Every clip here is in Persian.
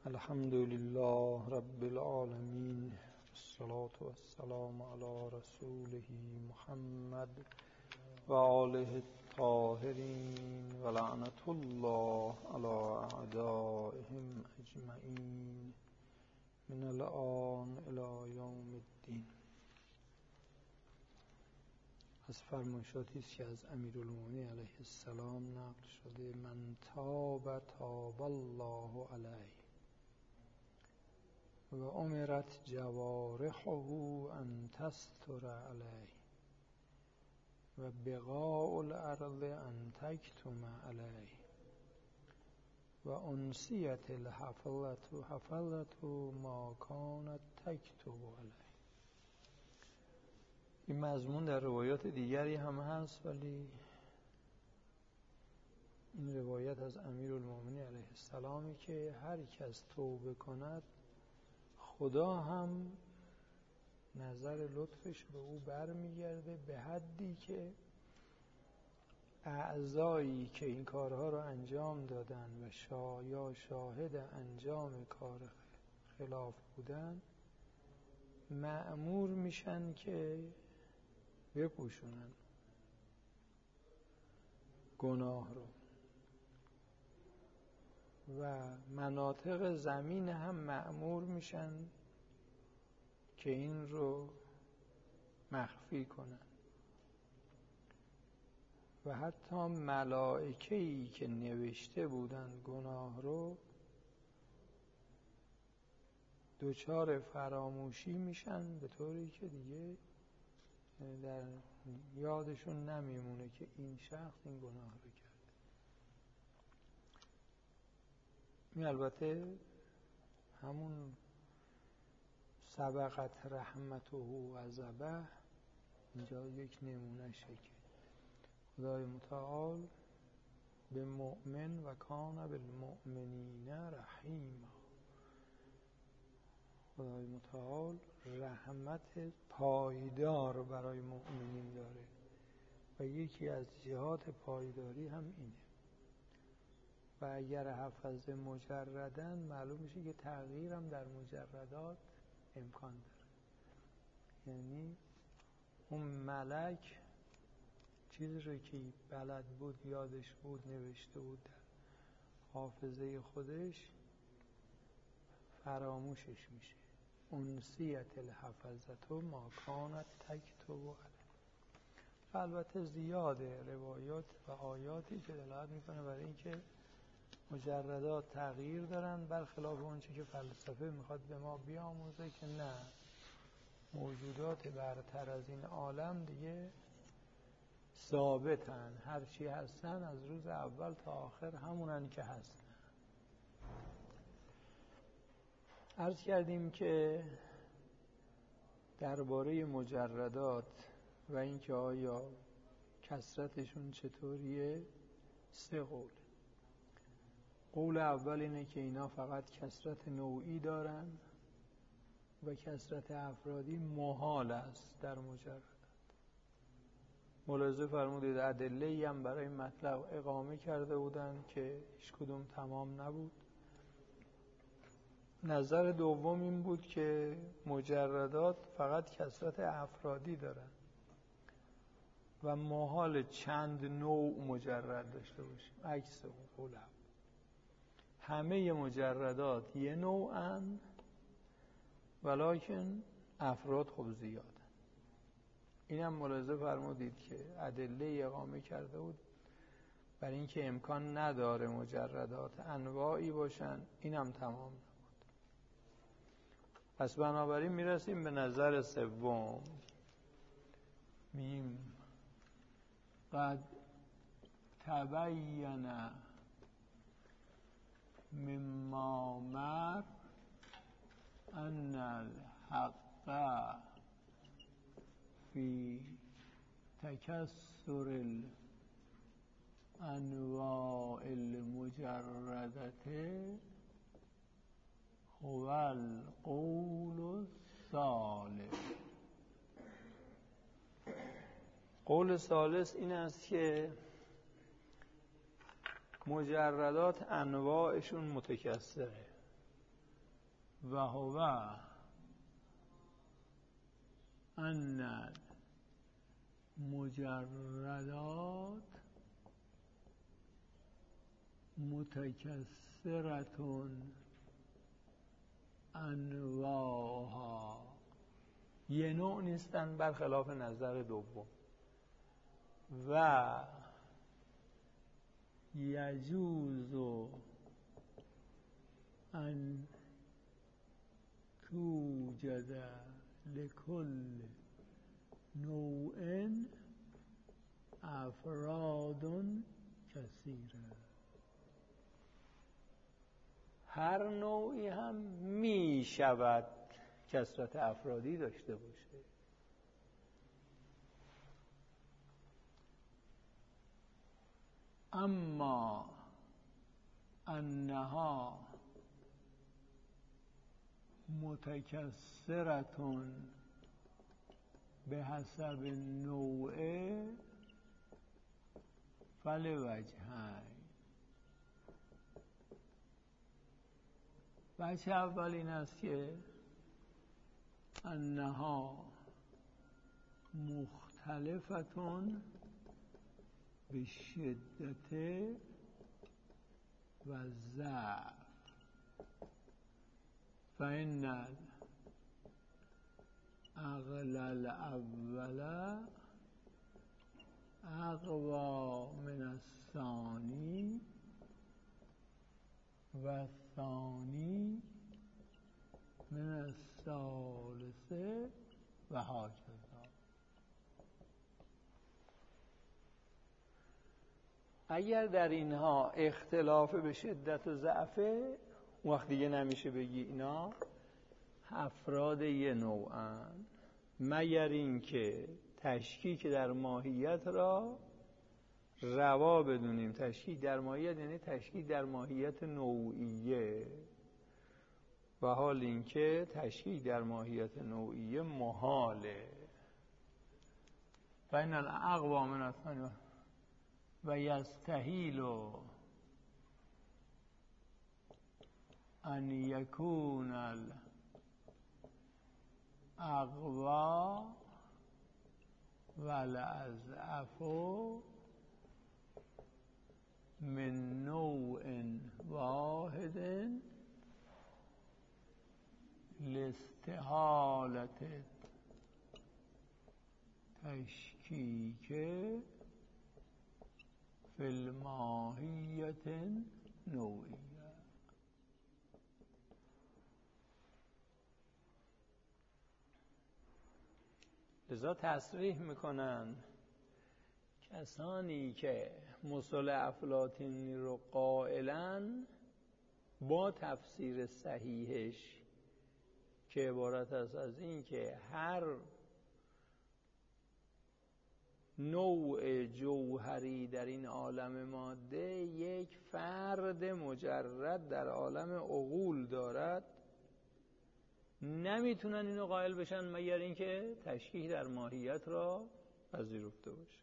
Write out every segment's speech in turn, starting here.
الحمد لله رب العالمين، الصلاة والسلام على رسوله محمد و آله الطاهرین و لعنت الله على اعدائهم اجمعین من الآن الی یوم الدین. از فرمایشاتی است که از امیرالمومنین علیه السلام نقل شده: من تاب تاب الله علیه و امرت جوارحه ان تستر علیه و بقاء الارض ان تکتم علیه و انسیت الحفلة ما کانت تکتب علیه. این مضمون در روایات دیگری هم هست، ولی این روایت از امیرالمومنین علیه السلامی که هر کس توبه کند خدا هم نظر لطفش به او برمیگرده، به حدی که اعضایی که این کارها رو انجام دادن و یا شاهد انجام کار خلاف بودن مأمور میشن که بپوشونن گناه رو، و مناطق زمین هم مأمور میشن که این رو مخفی کنن، و حتی ملائکه‌ای که نوشته بودن گناه رو دچار فراموشی میشن، به طوری که دیگه در یادشون نمیمونه که این شخص این گناه رو کرد. این البته همون سبقت رحمته و غضبه اینجا یک نمونه که خدای متعال به مؤمن و کان بالمؤمنین رحیما، خدای متعال رحمت پایدار برای مؤمنین داره و یکی از جهات پایداری هم اینه. و اگر حفظ مجردن معلوم میشه که تغییر هم در مجردات امکان داره، یعنی اون ملک چیزی رو که بلد بود، یادش بود، نوشته بود در حافظه خودش فراموشش میشه. انسیت الحفظة ما کانت تکتب علیه. البته زیاده روایات و آیاتی که دلالت میکنه برای اینکه مجردات تغییر دارن، برخلاف اون چی که فلسفه میخواد به ما بیاموزه که نه، موجودات برتر از این عالم دیگه ثابتن، هر چی هستن از روز اول تا آخر همونن که هستن. عرض کردیم که درباره مجردات و اینکه آیا کثرتشون چطوریه 3 قول. قول اول اینه که اینا فقط کثرت نوعی دارن و کثرت افرادی محال است در مجردات. ملاحظه فرمودید ادله‌ای هم برای مطلب اقامه کرده بودن که هیچ کدوم تمام نبود. نظر دوم این بود که مجردات فقط کثرت افرادی دارن و محال چند نوع مجرد داشته باشیم، عکس اون قول اول. همه مجردات یه نوعن ولکن افراد خب زیادن. این هم ملاحظه فرمودید که ادله اقامه کرده بود برای اینکه امکان نداره مجردات انواعی باشن، این هم تمام نبود. پس بنابراین میرسیم به نظر سوم. میم قد تبین مما مر ان الحق فی تکثر الانواع المجردة هو القول الثالث. قول ثالث این است که مجردات انواعشون متکثره، و هو ان مجردات متکثرتون انواعها، یه نوع نیستن برخلاف نظر دوم. و یجوز ان توجد لکل نوع افراد کثیره. هر نوعی هم می شود کثرت افرادی داشته باشه. اما انها متکثرتون به حسب نوع فلوجهین. وجه اول این است که انها مختلفتون به شدت و ضعف. فإن العقل الاول اقوی من الثانی و الثانی من الثالث و هکذا. اگر در اینها اختلاف به شدت و ضعفه، وقت دیگه نمیشه بگی اینا افراد یه نوعن، مگر اینکه تشکیک در ماهیت را روا بدونیم. تشکیک در ماهیت یعنی تشکیک در ماهیت نوعیه، و حال اینکه تشکیک در ماهیت نوعیه محاله. و این الاقوا من الثانی و یستحیل ان یکون الاقوا و الاضعف من نوع واحد لاستحالة تشکیک فی الماهیت نوعیه. لذا تصریح میکنن کسانی که مثل افلاطینی رو قائلن با تفسیر صحیحش که عبارت است از این که هر نوع جوهری در این عالم ماده یک فرد مجرد در عالم عقول دارد، نمیتونن اینو قائل بشن مگر اینکه تشکیک در ماهیت را پذیرفته باشه.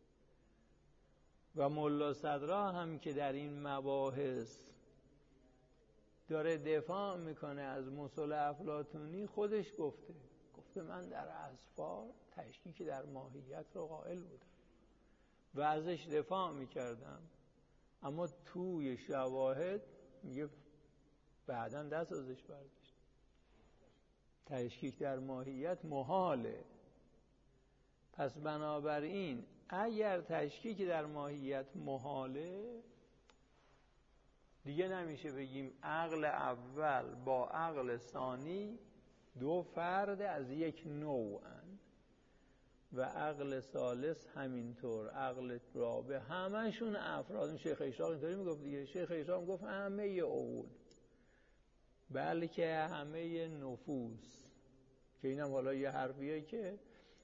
و ملا صدرا هم که در این مباحث داره دفاع میکنه از مثل افلاطونی، خودش گفته من در اسفار تشکیک در ماهیت رو قائل بودم و ازش دفاع میکردم، اما توی شواهد میگه بعداً دست ازش برداشت. تشکیک در ماهیت محاله. پس بنابراین اگر تشکیک در ماهیت محاله، دیگه نمیشه بگیم عقل اول با عقل ثانی دو فرد از یک نوعن و عقل ثالث همینطور، عقل رابع، همشون افراد. شیخ اشراق اینطوری میگفت دیگه. شیخ اشراق میگفت همه عقول، بلکه همه نفوس، که اینم حالا یه حرفیه که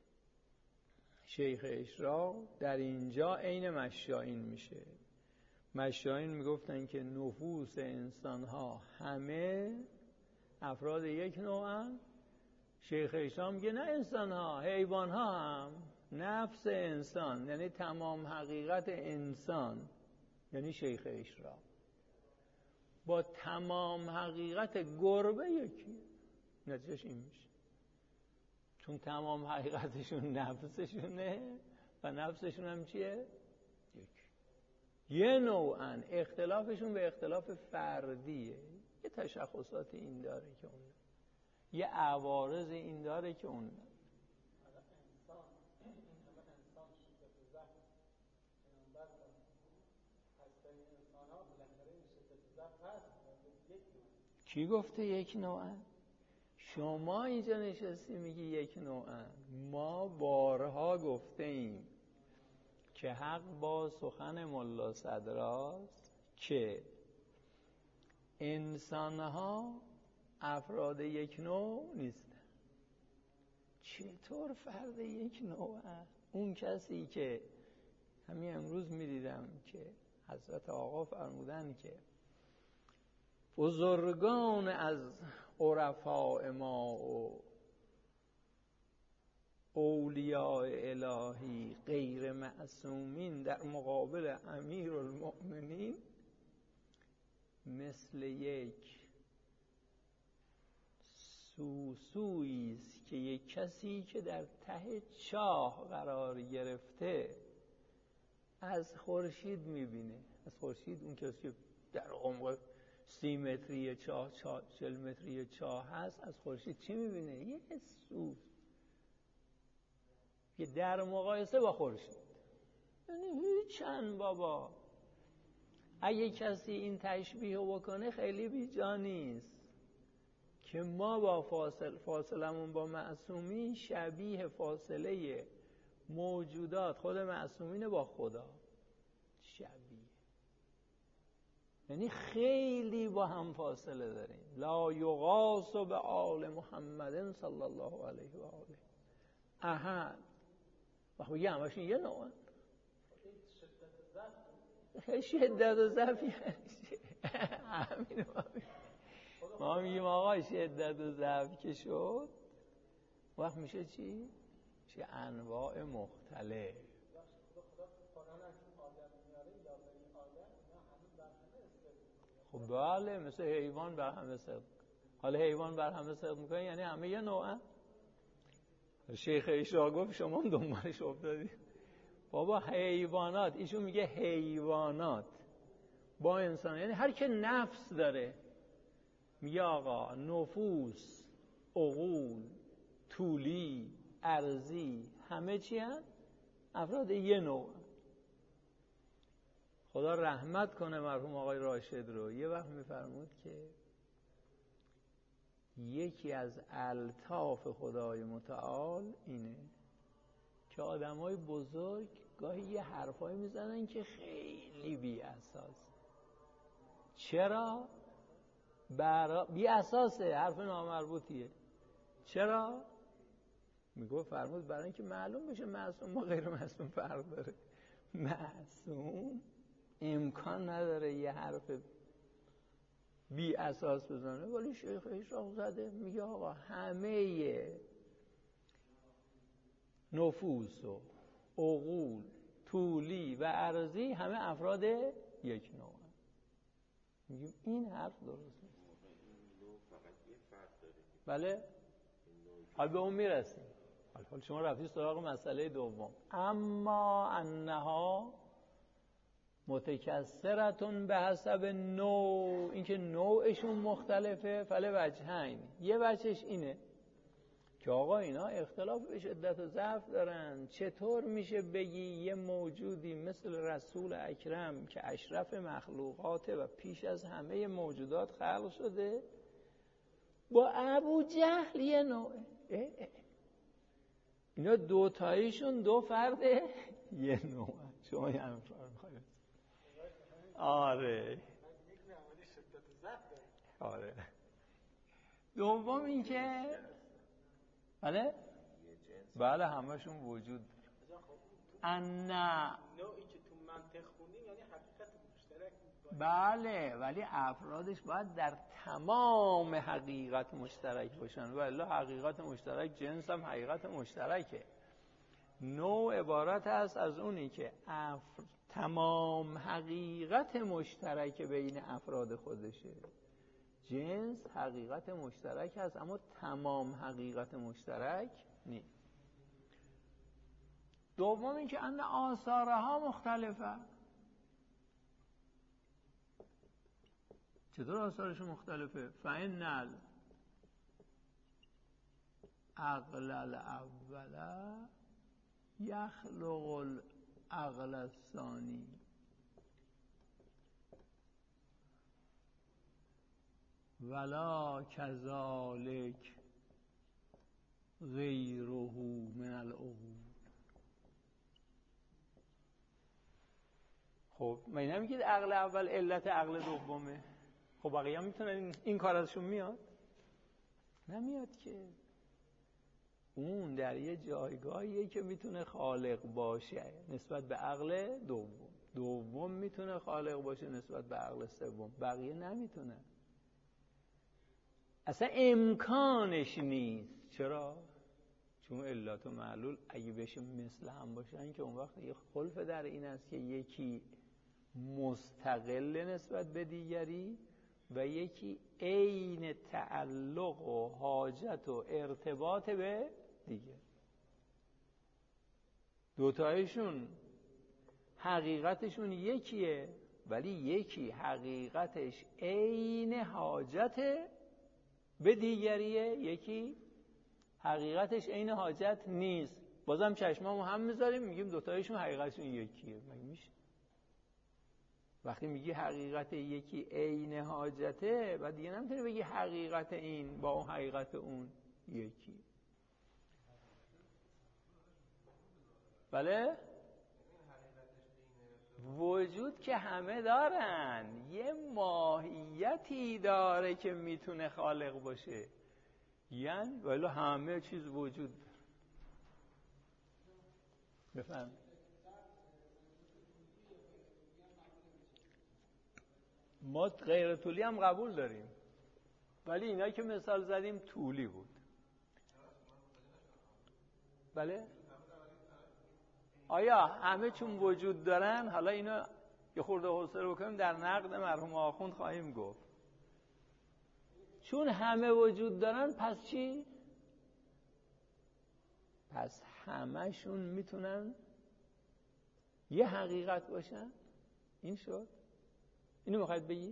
شیخ اشراق در اینجا عین مشایین میشه. مشایین میگفتن که نفوس انسان ها همه افراد یک نوعن. شیخ اشراق میگه نه انسان ها، حیوان ها هم نفس انسان، یعنی تمام حقیقت انسان، یعنی شیخ اشراق. با تمام حقیقت گربه یکی. نتیجهش این میشه، چون تمام حقیقتشون نفسشونه و نفسشون هم چیه؟ یه نوعاً اختلافشون به اختلاف فردیه، یه تشخصات این داره که اون، یه عوارض این داره که اون. کی گفته یک نوعاً؟ شما اینجا نشستی میگی یک نوعاً. ما بارها گفته ایم که حق با سخن ملا صدراست که انسانها افراد یک نوع نیستن. چطور فرد یک نوعه؟ اون کسی که همین امروز میدیدم که حضرت آقا فرمودن که بزرگان از عرفاء ما و اولیاء الهی غیر معصومین در مقابل امیرالمؤمنین مثل یک سوسویی است که یک کسی که در ته چاه قرار گرفته از خورشید میبینه. از خورشید، اون کسی که در عمق 30 متری چاه 40 متری چاه هست، از خورشید چی میبینه؟ یه سوس که در مقایسه با خورشید یعنی هیچن بابا. اگه کسی این تشبیه بکنه خیلی بیجا نیست که ما با فاصلمون با معصومین شبیه فاصله موجودات خود معصومین با خدا شبیه، یعنی خیلی با هم فاصله داریم. لا یغاس به آل محمد صلی الله علیه و آله احد. وقت بگه همشون یه نوعن. شدت و ضعفی همین ما میگیم آقا شدت و ضعف که شد وقت میشه چی؟ چه انواع مختلف. خب بله، مثل حیوان بر همه صدق. حالا حیوان بر همه صدق میکنه یعنی همه یه نوعن. شیخ ایشا گفت شما هم دنبالش افتادید. بابا حیوانات، ایشون میگه حیوانات با انسان، یعنی هر که نفس داره، میگه آقا نفوس، عقول، طولی، ارضی، همه چی هست؟ افراد یه نوع. خدا رحمت کنه مرحوم آقای راشد رو. یه وقت میفرمود که یکی از الطاف خدای متعال اینه که آدمای بزرگ گاهی یه حرفایی میزنن که خیلی بی اساس. چرا؟ بی اساسه، حرف نامربوطیه. چرا؟ میگه فرمود برای اینکه معلوم بشه معصوم با غیر معصوم فرق داره. معصوم امکان نداره یه حرف بی اساس بزنه، ولی شیخ اشراق زده میگه آقا همه نفوس و عقول، طولی و ارضی همه افراد یک نوع. میگیم این حرف درست نیست. بله؟ حال به اون میرسیم. حال شما رفتید سراغ مسئله دوم. اما انها متکثرتون به حسب نوع، اینکه نوعشون مختلفه. فله وجهین، یه وجهش اینه که آقا اینا اختلاف به شدت و ضعف دارن. چطور میشه بگی یه موجودی مثل رسول اکرم که اشرف مخلوقاته و پیش از همه موجودات خلق شده با ابو جهل یه نوعه؟ اینا دوتاییشون دو فرده یه نوعه. شما یه همین فرق میخواید؟ آره آره. دوم این که بله همشون وجود نه نوعی که تو منطق خوندیم یعنی حقیقت مشترک. بله، ولی افرادش باید در تمام حقیقت مشترک باشن. ولی حقیقت مشترک جنس هم حقیقت مشترکه. نوع عبارت است از اونی که تمام حقیقت مشترک بین افراد خودشه. جنس حقیقت مشترک هست اما تمام حقیقت مشترک نیست. دوم اینکه ان آثارها مختلفه. چطور آثارش مختلفه؟ فإن العقل الاول یخلق العقل الثانی. ولا کذالک غیره من العقول. خب من نمیگید عقل اول علت عقل دومه؟ خب بقیه هم میتونن این کار ازشون میاد؟ نمیاد که. اون در یه جایگاهیه که میتونه خالق باشه نسبت به عقل دوم. دوم میتونه خالق باشه نسبت به عقل سوم. بقیه نمیتونه. اصلا امکانش نیست. چرا؟ چون علت و معلول اگه بشه مثل هم باشن که اون وقت یه خلف در این است که یکی مستقل نسبت به دیگری و یکی عین تعلق و حاجت و ارتباط به دیگر. دوتایشون حقیقتشون یکیه ولی یکی حقیقتش عین حاجت به دیگریه، یکی حقیقتش عین حاجت نیست. بازم چشمامو هم میذاریم میگیم دوتایشون حقیقتشون یکیه. مگه میشه؟ وقتی میگی حقیقت یکی عین حاجته و دیگه نمیتونی بگی حقیقت این با اون حقیقت اون یکی. بله؟ وجود که همه دارن، یه ماهیتی داره که میتونه خالق باشه. یعنی ولی همه چیز وجود داره. بفهم. ما غیر طولی هم قبول داریم ولی اینا که مثال زدیم طولی بود. بله؟ آیا همه چون وجود دارن؟ حالا اینو یه خورده حوصله بکنیم در نقد مرحوم آخوند خواهیم گفت. چون همه وجود دارن پس چی؟ پس همه‌شون میتونن یه حقیقت باشن؟ این شد؟ اینو میخواید بگی؟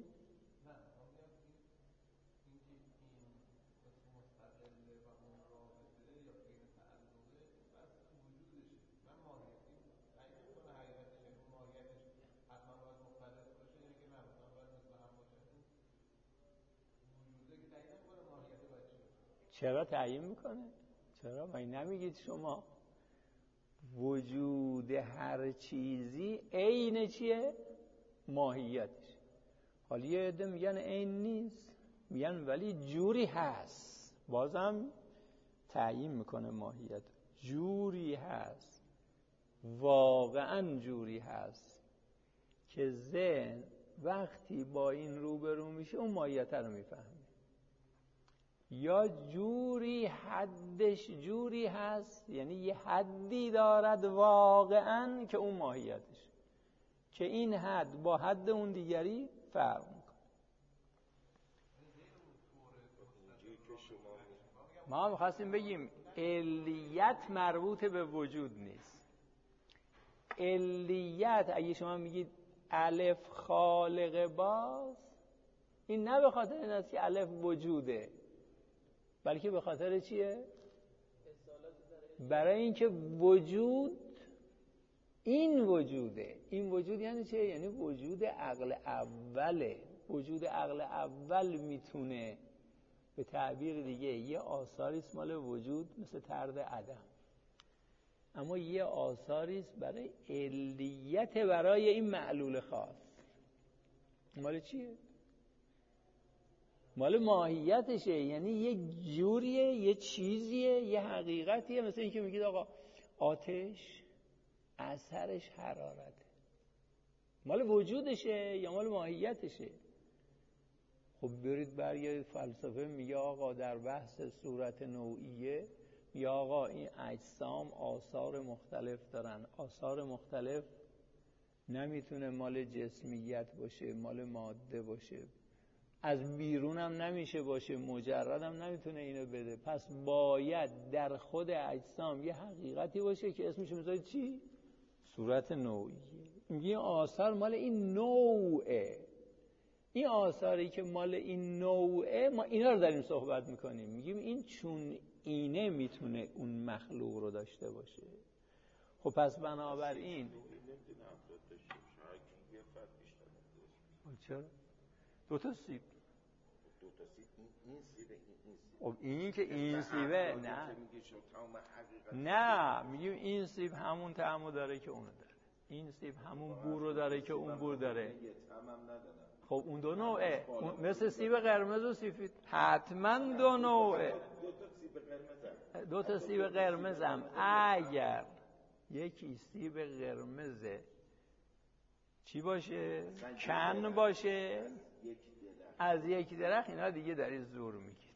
چرا تعیین میکنه؟ چرا؟ من نمیگید شما وجود هر چیزی عین چیه؟ ماهیتش. حالا یه عده میگن عین نیست، میگن ولی جوری هست. بازم تعیین میکنه ماهیت. جوری هست، واقعا جوری هست که ذهن وقتی با این روبرو میشه اون ماهیت رو میفهمه. یا جوری حدش جوری هست، یعنی یه حدی دارد واقعا که اون ماهیتش، که این حد با حد اون دیگری فرق میکنه. ما هم خواستیم بگیم علیت مربوط به وجود نیست. علیت اگه شما میگید الف خالق باز، این نه به خاطر این است که الف وجوده، بلکه به خاطر چیه؟ برای اینکه وجود این وجوده. این وجود یعنی چه؟ یعنی وجود عقل اوله. وجود عقل اول میتونه به تعبیر دیگه یه آثاری است مال وجود مثل طرد عدم، اما یه آثاری است برای علیت، برای این معلول خاص. مال چیه؟ مال ماهیتشه. یعنی یه جوریه، یه چیزیه، یه حقیقتیه. مثل اینکه میگید آقا آتش اثرش حرارته، مال وجودشه یا مال ماهیتشه؟ خب برید برگردید فلسفه میگه آقا در بحث صورت نوعیه، یا آقا این اجسام آثار مختلف دارن. آثار مختلف نمیتونه مال جسمیت باشه، مال ماده باشه، از بیرون هم نمیشه باشه، مجرد هم نمیتونه اینو بده. پس باید در خود اجسام یه حقیقتی باشه که اسمش میذاره چی؟ صورت نوعیه. میگه این آثار مال این نوعه. این آثاری که مال این نوعه، ما اینا رو داریم صحبت میکنیم. میگیم این چون اینه میتونه اون مخلوق رو داشته باشه. خب پس بنابراین چرا؟ دو تا سیب این که این سیبه نه میگیم این سیب همون طعمو داره که اونو داره، این سیب همون بو رو داره که اون بو داره. خب اون دو نوعه، مثل سیب قرمز و سفید حتما دو نوعه. دو تا سیب قرمزم اگر یکی سیب قرمزه چی باشه؟ کن باشه از یک درخت، اینا دیگه داری زور میگید.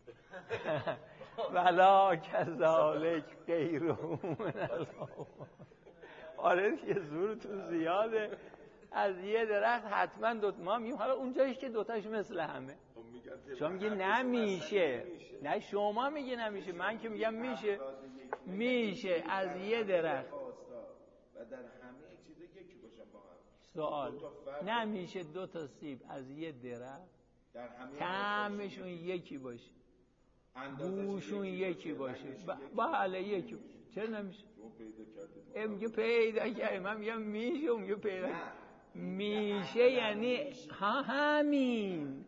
ولا کذالک غیره من الله. آره دیگه زورتون زیاده. از یه درخت حتما ما میگیم حالا اونجاییش که دوتاش مثل همه. شما میگی نمیشه. نه شما میگی نمیشه، من که میگم میشه. میشه از یه درخت و در همه چیز یکی باشن با هم. سوال نمیشه دو تا سیب از یه درخت طعمشون یکی باشه، بوشون یکی باشه؟ بله یکی. چرا نمیشه؟ میگه پیدا کردیم. من میگم میشه، میگه پیدا میشه. یعنی همین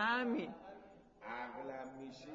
عقلم میشه.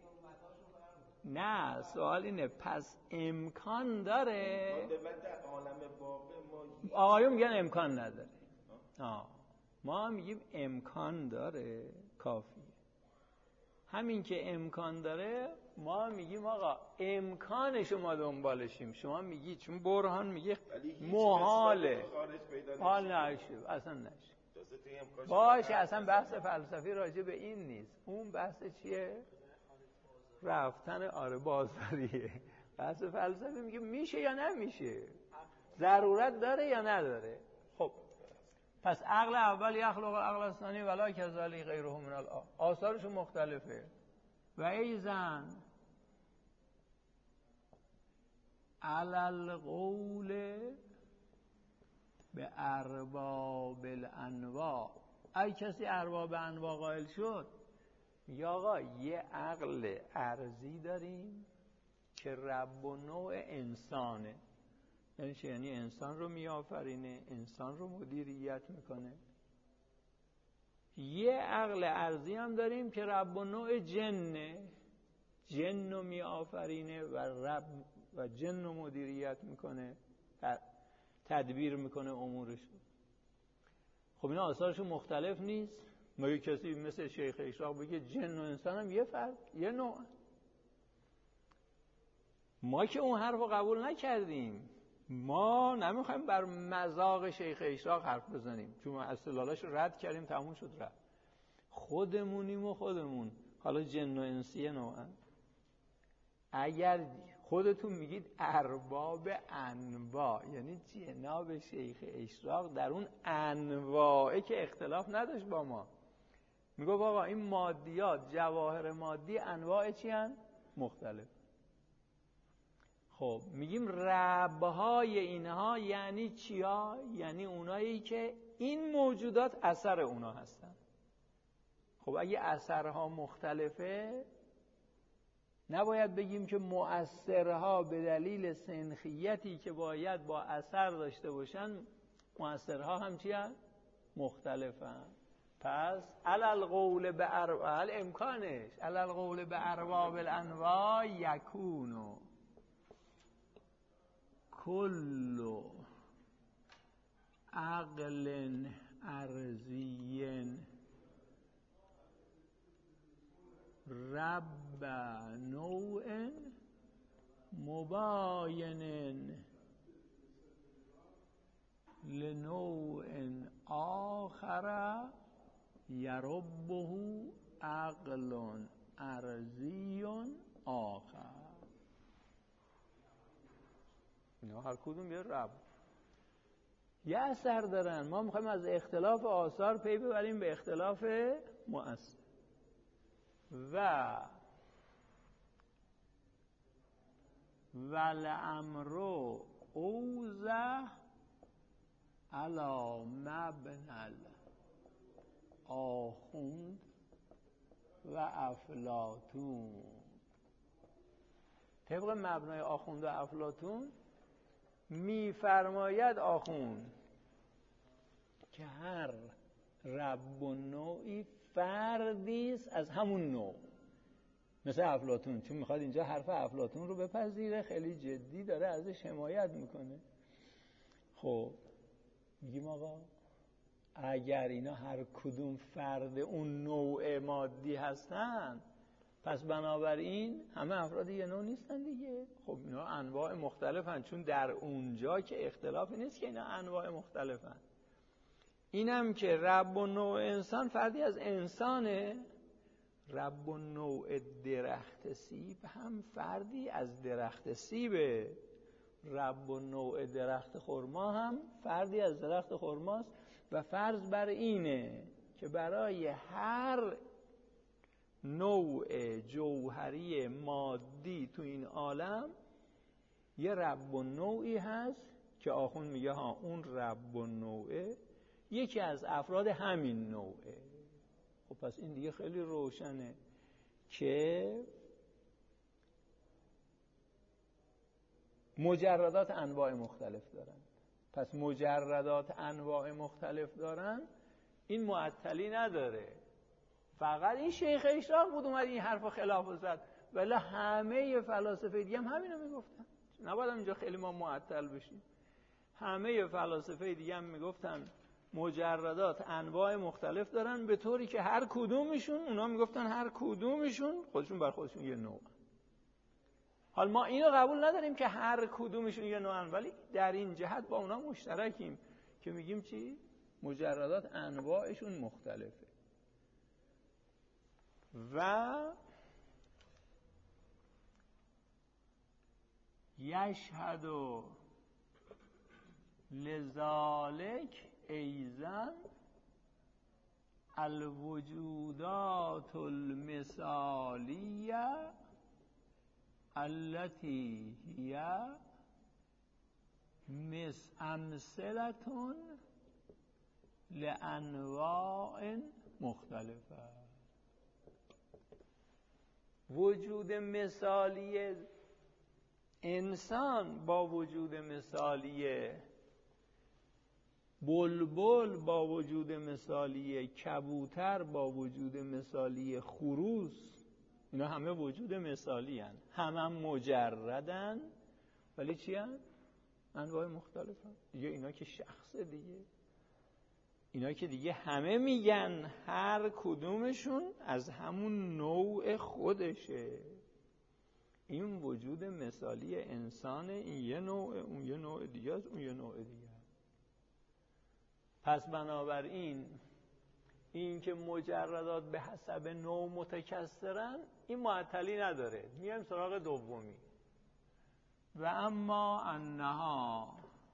نه سوال اینه پس امکان داره؟ در عالم واقع آقایون میگن امکان نداره. ما میگیم امکان داره، کافیه. همین که امکان داره ما میگیم آقا امکانشو ما دنبالشیم. شما میگی چون برهان میگه محاله، حال نشه، اصلا نشه. باشه اصلا بحث فلسفی راجع به این نیست. اون بحث چیه؟ رفتن بازاریه. بحث فلسفی میگه میشه یا نمیشه، ضرورت داره یا نداره. خب پس عقل اول یخلق العقل الثانی ولا کذالک غیره من الله. آثارشون مختلفه. و ایزن علی القول به ارباب الانواع. ای کسی ارباب انواع قائل شد، میگه آقا یه عقل ارضی داریم که رب و نوع انسانه. یعنی چه؟ یعنی انسان رو میآفرینه، انسان رو مدیریت میکنه. یه عقل ارضی هم داریم که رب و نوع جنه، جن رو میآفرینه و رب و جن رو مدیریت میکنه، تدبیر میکنه امورش. خب اینا آثارشون مختلف نیست؟ مگه کسی مثل شیخ اشراق بگه جن و انسان هم یه فرد، یه نوع؟ ما که اون حرف رو قبول نکردیم. ما نمیخوایم بر مذاق شیخ اشراق حرف بزنیم، چون ما استدلالش رو رد کردیم، تموم شد رد. خودمونیم و خودمون. حالا جن و انسی نوعن. اگر خودتون میگید ارباب انواع، یعنی جناب شیخ اشراق در اون انواعی که اختلاف نداشت با ما، میگه آقا این مادیات، جواهر مادی انواع چی هن؟ مختلف. خب میگیم ربهای اینها یعنی چیا؟ یعنی اونایی که این موجودات اثر اونا هستن. خب اگه اثرها مختلفه، نباید بگیم که مؤثرها به دلیل سنخیتی که باید با اثر داشته باشن، مؤثرها هم چی هست؟ مختلفن. پس علل قول به ارباب امکانش، علل قول به ارباب الانواع یکونو کل عقل ارضی رب نوع مباین لنوع آخر یربه عقل ارضی آخر. اینا هر کدوم یه رب. یه اثر دارن. ما میخوایم از اختلاف آثار پی ببریم به اختلاف مؤثر. والامر اوضح علی مبنی آخوند و افلاطون. طبق مبنای آخوند و افلاطون میفرماید آخوند که هر رب و نوعی فردی است از همون نوع. مثل افلاطون، چون میخواد اینجا حرف افلاطون رو بپذیره، خیلی جدی داره ازش حمایت میکنه. خب میگیم آقا اگر اینا هر کدوم فرد اون نوع مادی هستن، پس بنابراین همه افراد یه نوع نیستن دیگه. خب اینا انواع مختلفن، چون در اونجا که اختلافی نیست که اینا انواع مختلفن. اینم که رب و نوع انسان فردی از انسانه، رب و نوع درخت سیب هم فردی از درخت سیبه، رب و نوع درخت خرما هم فردی از درخت خرماست. و فرض بر اینه که برای هر نوع جوهری مادی تو این عالم یه رب و نوعی هست که آخوند میگه ها اون رب و نوعه یکی از افراد همین نوعه. خب پس این دیگه خیلی روشنه که مجردات انواع مختلف دارن. پس مجردات انواع مختلف دارن، این معطلی نداره. فقط این شیخ اشراق بود اومد این حرف خلاف زد، ولی همه فلاسفه دیگه هم همینو میگفتن. نباید اینجا خیلی ما معطل بشیم. همه فلاسفه دیگه هم میگفتن مجردات انواع مختلف دارن، به طوری که هر کدومشون، اونا میگفتن هر کدومشون خودشون بر خودشون یه نوع. حال ما اینو قبول نداریم که هر کدومشون یه نوعن، ولی در این جهت با اونا مشترکیم که میگیم چی؟ مجردات انواعشون مختلفه. و یشهد لذالک ایزن الوجودات المثالیه التي هي امثلة لانواع مختلفه. وجود مثالی انسان با وجود مثالی بلبل، با وجود مثالی کبوتر، با وجود مثالی خروس، اینا همه وجود مثالی هن. همه مجردن، ولی چی هن؟ انواع مختلف هن. دیگه اینا که شخص دیگه، اینا که دیگه همه میگن هر کدومشون از همون نوع خودشه. این وجود مثالی انسانه، این یه نوع، اون یه نوع دیگه است، اون یه نوع دیگه. پس بنابراین این که مجردات به حسب نوع متکثرن، این معطلی نداره. میایم سراغ دومی. و اما انها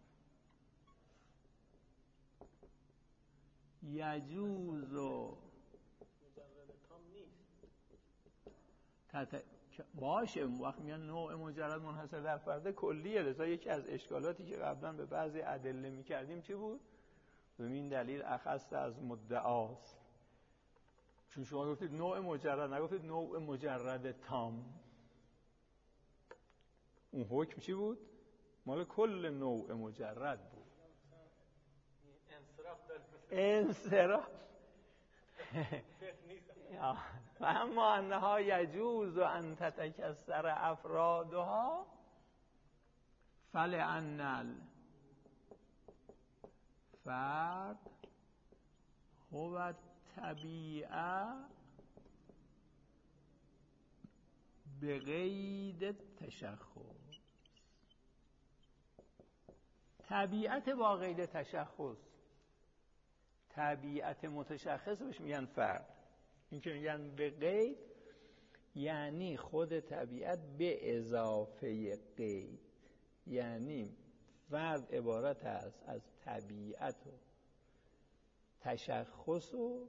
یجوز باشه. وقت میگن نوع مجرد منحصر در فرد کلیه. لذا یکی از اشکالاتی که قبلا به بعضی ادله میکردیم چی بود؟ به این دلیل اخص از مدعاست. چون شما گفتید نوع مجرد، نگفتید نوع مجرد تام. اون حکم چی بود؟ مال کل نوع مجرد بود. انصراف و اما انها یجوز ان تتکثر افرادها فلان الفرد هو طبیعه به قید تشخص. طبیعت با قید تشخص. طبیعت متشخص بهش میگن فرد. این که میگن به قید یعنی خود طبیعت به اضافه قید، یعنی فرد عبارت است از طبیعت و تشخص و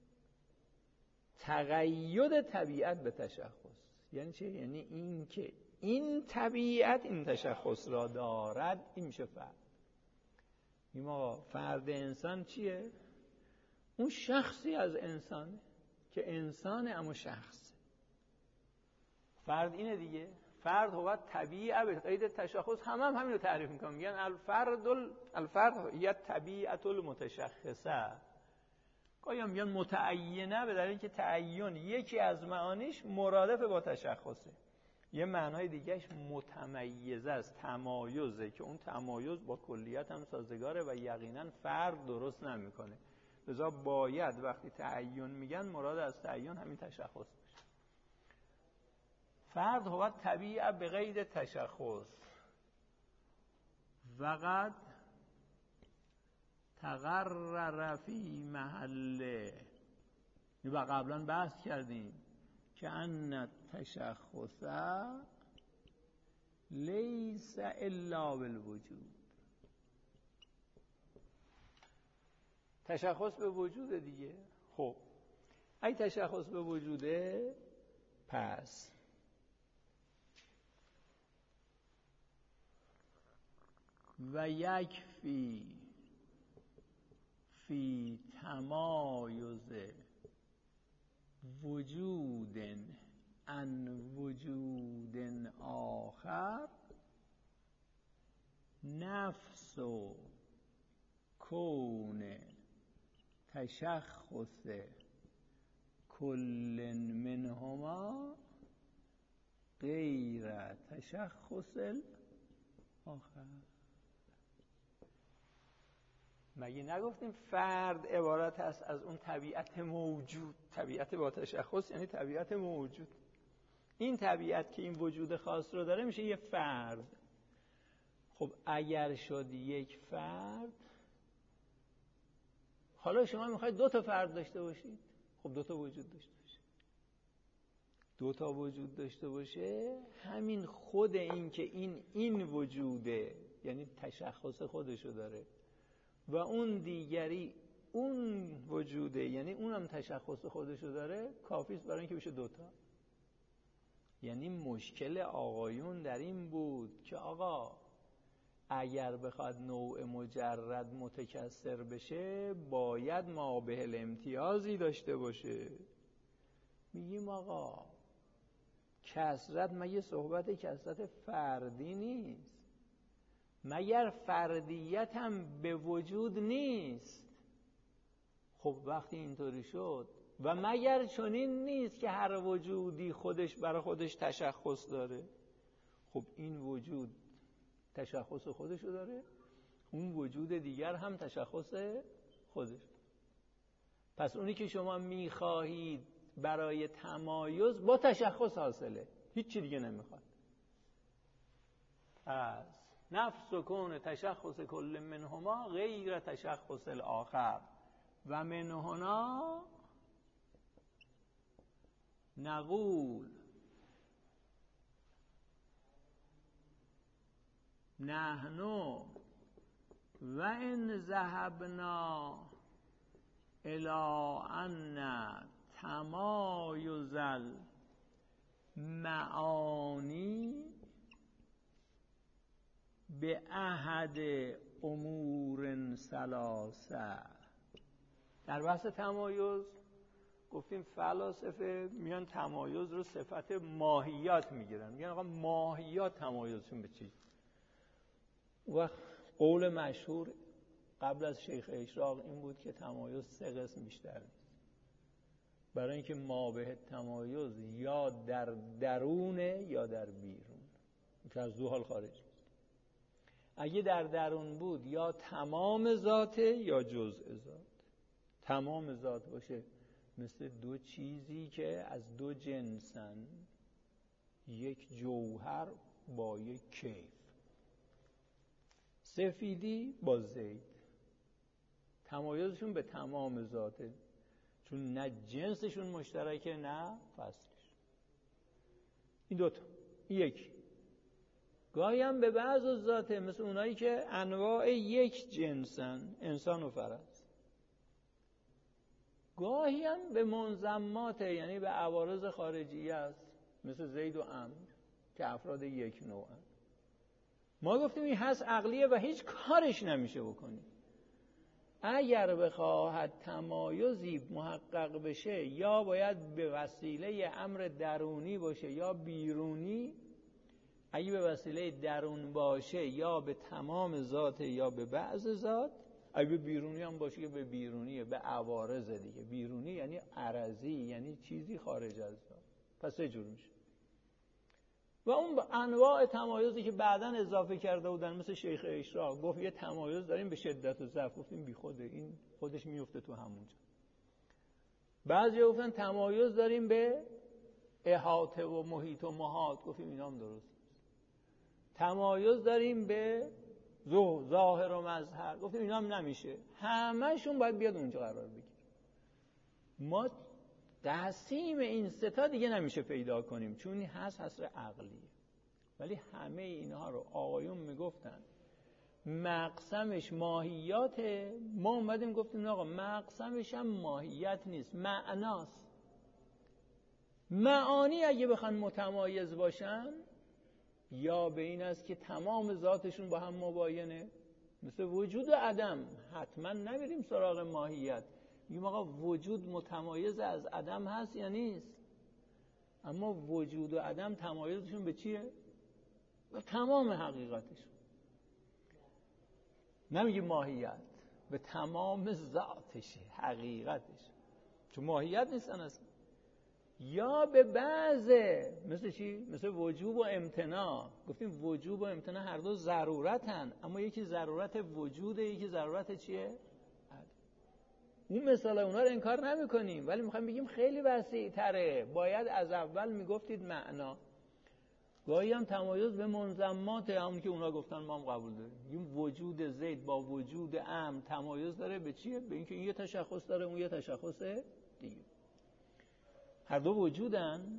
تقید طبیعت به تشخص. یعنی چه؟ یعنی این که این طبیعت این تشخص را دارد، این میشه فرد. این آقا فرد انسان چیه؟ اون شخصی از انسانه که انسانه اما شخص. فرد اینه دیگه. فرد هو طبیعه به قید تشخص. همین رو تعریف میکنم، میگن الفرد هی طبیعت المتشخصه. گاهی هم میگن متعینه، به دلیل اینکه تعین یکی از معانیش مرادف با تشخصه. یه معنای دیگهش متمیزه است، تمایزه، که اون تمایز با کلیت هم سازگاره و یقینا فرد درست نمیکنه. لذا باید وقتی تعین میگن مراد از تعین همین تشخص باشه. فرد هو طبیعه به قید تشخص وقد تقرر فی محله. و قبلا بحث کردیم که ان تشخص لیس الا بالوجود. تشخص به وجود دیگه. خب اگه تشخص به وجوده، پس و یکفی فی تمایز وجود عن وجود آخر نفس و کون تشخص کل منهما غیر تشخص آخر. مگه نگفتیم فرد عبارت است از اون طبیعت موجود؟ طبیعت با تشخص یعنی طبیعت موجود. این طبیعت که این وجود خاص رو داره میشه یه فرد. خب اگر شد یک فرد، حالا شما میخواید 2 تا فرد داشته باشید، خب 2 تا وجود داشته باشه. 2 تا وجود داشته باشه، همین خود این که این وجوده، یعنی تشخص خودشو داره، و اون دیگری اون وجوده، یعنی اونم تشخص خودشو داره، کافیست برای اینکه بشه 2 تا. یعنی مشکل آقایون در این بود که آقا اگر بخواد نوع مجرد متکثر بشه باید مابه الامتیازی داشته باشه. میگیم آقا کثرت مگه صحبت کثرت فردی نیست؟ مگر فردیت هم به وجود نیست؟ خب وقتی اینطوری شد، و مگر چنین نیست که هر وجودی خودش برای خودش تشخص داره؟ خب این وجود تشخص خودشو داره، اون وجود دیگر هم تشخص خودش. پس اونی که شما میخواهید برای تمایز با تشخص حاصله، هیچ دیگه نمیخواد. از نفس و کون تشخص کل منهما غیر تشخص الاخر و من هنا نقول نحن و ان ذهبنا الی ان تمایز المعانی به احد امور ثلاثه. در بحث تمایز گفتیم فلاسفه میان تمایز رو صفت ماهیات میگیرن، میگن آقا ماهیات تمایزشون به چی؟ و قول مشهور قبل از شیخ اشراق این بود که تمایز 3 قسم بیشتر نیست، برای اینکه مابه تمایز یا در درونه یا در بیرون، که از 2 حال خارج نیست. اگه در درون بود یا تمام ذاته یا جزء ذات. تمام ذات باشه مثل 2 چیزی که از 2 جنسن، یک جوهر با یک کیف، سفیدی با زید، تمایزشون به تمام ذاته، چون نه جنسشون مشترکه نه فصلش. این 2 تا. این یکی. گاهی هم به بعض ذاته، مثل اونایی که انواع یک جنسن، انسان و فرس. گاهی هم به منضماته، یعنی به عوارض خارجی است، مثل زید و عمرو که افراد یک نوعن. ما گفتیم این هست عقلیه و هیچ کارش نمیشه بکنی. اگر بخواهد تمایزی محقق بشه، یا باید به وسیله امر درونی باشه یا بیرونی. اگه به وسیله درون باشه یا به تمام ذات یا به بعض ذات، اگه به بیرونی هم باشه که به بیرونیه، به عوارض دیگه. بیرونی یعنی عرضی، یعنی چیزی خارج از ذات. پس سه جور میشه. و اون انواع تمایزی که بعداً اضافه کرده بودن، مثل شیخ اشراق گفت یه تمایز داریم به شدت و ضعف. گفتیم بی خوده، این خودش میفته تو همونجا. بعضی گفتن تمایز داریم به احاطه و محیط و محاط. گفتیم اینا هم درست. تمایز داریم به ظاهر و مظهر. گفتیم اینا هم نمیشه. همه‌شون باید بیاد اونجا قرار بگیره. ما تقسیم این سه تا دیگه نمیشه پیدا کنیم، چون این حصر عقلیه. ولی همه اینها رو آقایون میگفتن مقسمش ماهیاته. ما اومدیم گفتیم آقا مقسمش هم ماهیت نیست، معناست. معانی اگه بخوان متمایز باشن، یا به این است که تمام ذاتشون با هم مباینه، مثل وجود و عدم. حتما نمیریم سراغ ماهیت، میگیم آقا وجود متمایز از عدم هست یا نیست. اما وجود و عدم تمایزشون به چیه؟ به تمام حقیقتشون. نمیگیم ماهیت، به تمام ذاتشه، حقیقتش، چون ماهیت نیستن اصلا. یا به بعضه، مثل چی؟ مثل وجوب و امتناع. گفتیم وجوب و امتناع هر دو ضرورتن، اما یکی ضرورت وجوده، یکی ضرورت چیه؟ اون مثال اونا رو انکار نمی کنیم، ولی میخوایم بگیم خیلی وسیع تره. باید از اول میگفتید معنا. گاهی هم تمایز به منضمات، همون که اونا گفتن ما هم قبول داریم. میگیم وجود زید با وجود عمرو تمایز داره به چیه؟ به اینکه این یه تشخص داره، اون یه تشخص دیگه. هر دو وجودن.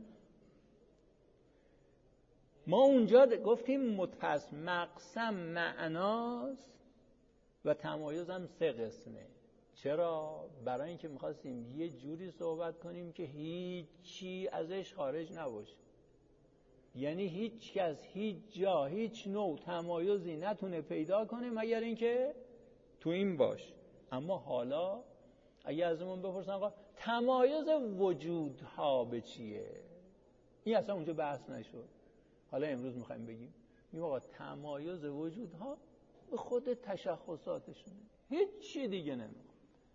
ما اونجا گفتیم متفصل مقسم معناست و تمایز هم سه قسمه. چرا؟ برای اینکه می‌خواستیم یه جوری صحبت کنیم که هیچی ازش خارج نباشه. یعنی هیچ کس هیچ جا هیچ نوع تمایزی نتونه پیدا کنه مگر اینکه تو این باش. اما حالا اگه ازمون بپرسن آقا تمایز وجودها به چیه؟ این اصلا اونجا بحث نشد. حالا امروز میخوایم بگیم آقا تمایز وجودها به خود تشخصاتشونه، هیچ چی دیگه نمیخواد.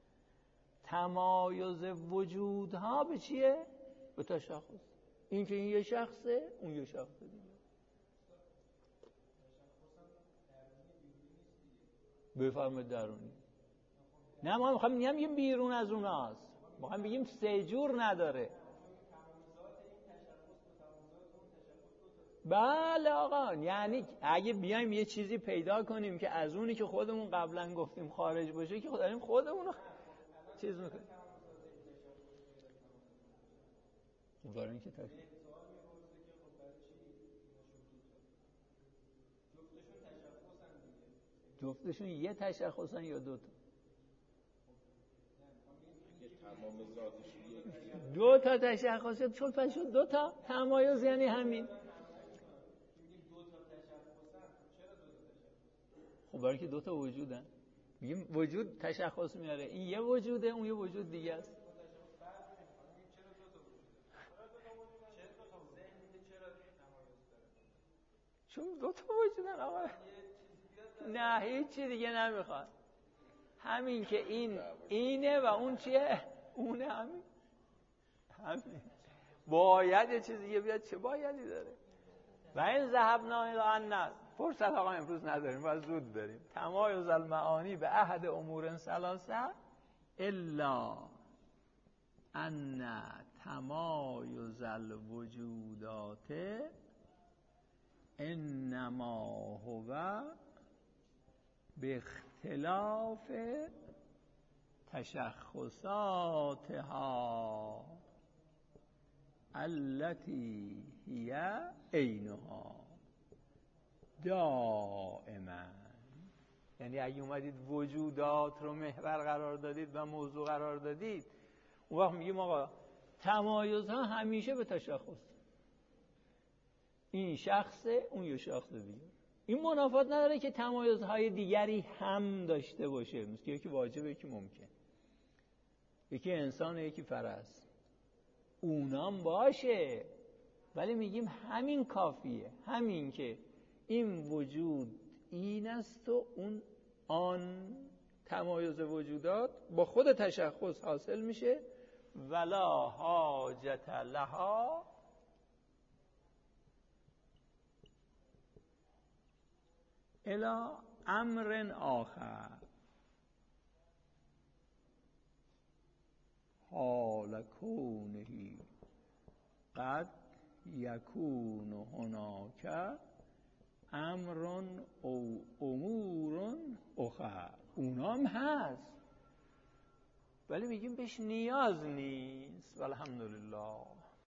تمایز وجودها به چیه؟ به تشخص. این که این یه شخصه، اون یه شخص دیگه. بفرمایید درونی. نه ما میخوایم نمیگیم بیرون از اوناست، میخوایم بگیم سه جور نداره. بله آقا، یعنی اگه بیایم یه چیزی پیدا کنیم که از اونی که خودمون قبلا گفتیم خارج باشه، که داریم خودمون رو چیز میکنیم. برای اینکه جفتشون یه تشخصن یا دو تا؟ دو تا تشخص، چون پس شد دو تا تمایز، یعنی همین. خب برای که دو تا وجودن، میگیم وجود تشخص میاره، این یه وجوده، اون یه وجود دیگه است. چون دو تا وجودن آقا. نه هیچی دیگه نمیخواد، همین که این اینه و اون چیه؟ اونه. همین باید یه چیزی دیگه بیاد، چه بایدی داره؟ و این ذهبنا الی الناس، فرصت آقا امروز نداریم، باید زود بریم. تمایز المعانی به احد امور ثلاثه الا ان تمایز الوجودات انما هو به اختلاف تشخصاتها التي هي عینها. دائما. یعنی اگه اومدید وجودات رو محور قرار دادید و موضوع قرار دادید، اون وقت میگیم آقا تمایزها همیشه به تشخص، این شخصه اون یه شخص دیگه. این منافات نداره که تمایزهای دیگری هم داشته باشه، مثل یکی واجبه یکی ممکن، یکی انسانه یکی فرس، اونام باشه، ولی میگیم همین کافیه، همین که این وجود این است و اون آن تمایز وجودات با خود تشخص حاصل میشه. ولا حاجت لها الی امر آخر حال کونه قد یکون هناک امر او امور اخر. اونام هست ولی میگیم بهش نیاز نیست. والحمدلله.